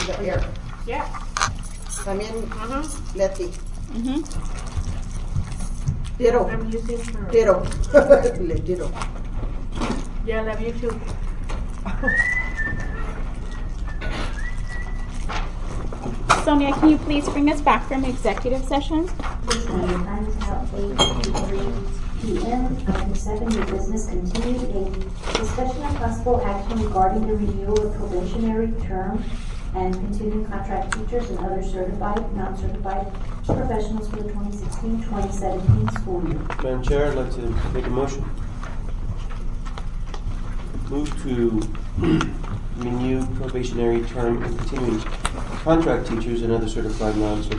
the air. Yeah. También Leti. I'm Ditto. using her. Ditto. Le ditto. Yeah, love you too. Sonia, can you please bring us back from executive session? Yes, ma'am. The time is now 8:03 p.m. Item 7, new business continued. A discussion of possible action regarding the renewal of probationary term and continuing contract teachers and other certified, non-certified professionals for the 2016-2017 school year. Madam Chair, I'd like to make a motion. Move to renew probationary term and continuing contract teachers and other certified,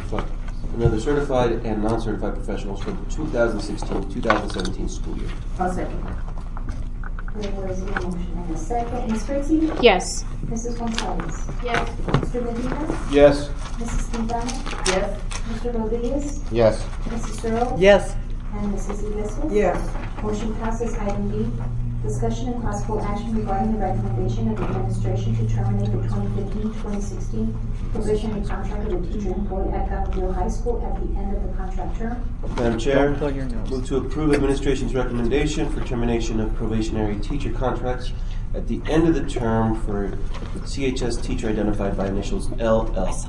and non-certified professionals for the 2016-2017 school year. I'll second. There was a motion and a second. Ms. Fritzy? Yes. Mrs. Gonzalez? Yes. Mr. Medina? Yes. Mrs. Quintana? Yes. Mr. Rodriguez? Yes. Mrs. Searle? Yes. And Mrs. Iglesias? Yes. Motion passes. Item B, discussion and possible action regarding the recommendation of the administration to terminate the 2015-2016 probationary contract of the teacher employed at Gamaliel High School at the end of the contract term. Madam Chair, Don't plug your nose. move to approve administration's recommendation for termination of probationary teacher contracts at the end of the term for the CHS teacher identified by initials LL.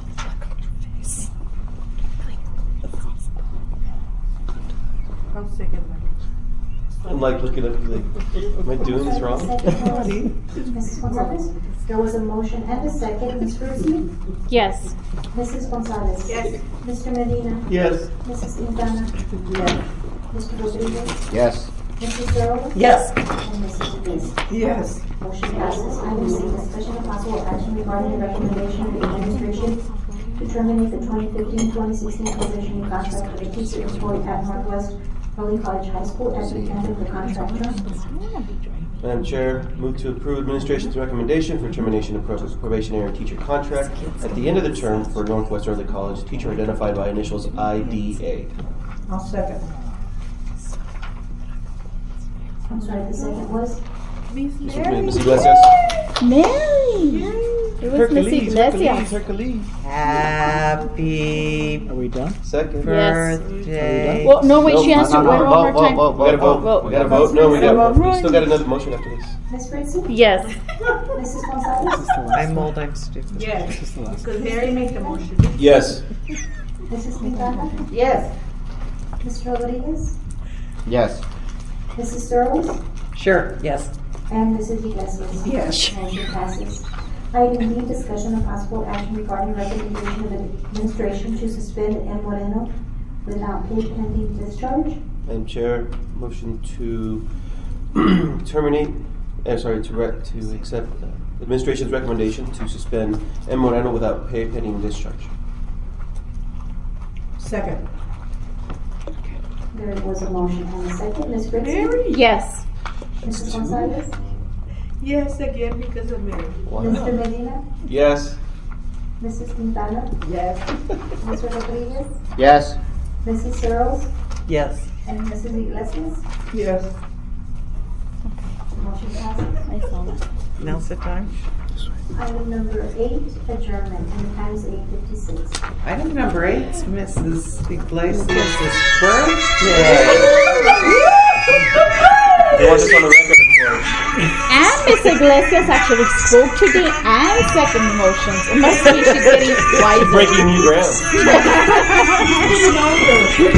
I'll second that. I'm like looking at like, am I doing this wrong? Mrs. Gonzalez? There was a motion and a second. Ms. Fritzy? Yes. Mrs. Gonzalez? Yes. Mr. Medina? Yes. Mrs. Quintana? Yes. Mr. Rodriguez? Yes. Mrs. Searle? Yes. And Mrs. Iglesias? Yes. Motion passes. Item C, discussion of possible action regarding the recommendation of the administration to terminate the 2015-2016 probationary contract for the teacher employed at Northwest Valley College High School at the end of the contract term. Madam Chair, move to approve administration's recommendation for termination of probationary teacher contract at the end of the term for Northwest Early College teacher identified by initials IDA. I'll second. I'm sorry, the second was? Ms. Iglesias? Mary! It was Miss Iglesias. Hercules. Happy Are we done? Second. Yes. birthday. Well, no, wait, she Nope. has to No, wait no, one more time. We gotta vote. We gotta vote. No, we still got another motion after this. Ms. Fritzy? Yes. Mrs. Gonzalez? I'm old, I'm stupid. Yes. This is the last. Because Mary made the motion. Yes. Mrs. Quintana? Yes. Mr. Rodriguez? Yes. Mrs. Searle? Sure, yes. And Mrs. Iglesias? Yes. Motion passes. Item B, discussion of possible action regarding recommendation of the administration to suspend M. Moreno without pay pending discharge. Madam Chair, motion to terminate, to accept administration's recommendation to suspend M. Moreno without pay pending discharge. Second. There was a motion and a second. Ms. Fritzy? Mary? Yes. Mrs. Gonzalez? Yes, again because of Mary. Mr. Medina? Yes. Mrs. Quintana? Yes. Mr. Rodriguez? Yes. Mrs. Searle? Yes. And Mrs. Iglesias? Yes. Motion passes. I saw that. Now's the time. Item number 8, adjournment, and the time is 8:56. Item number 8, Mrs. Iglesias' birthday. You want this on the record, of course. And Miss Iglesias actually spoke today and second motions. It must be she's getting wiser. Breaking new ground.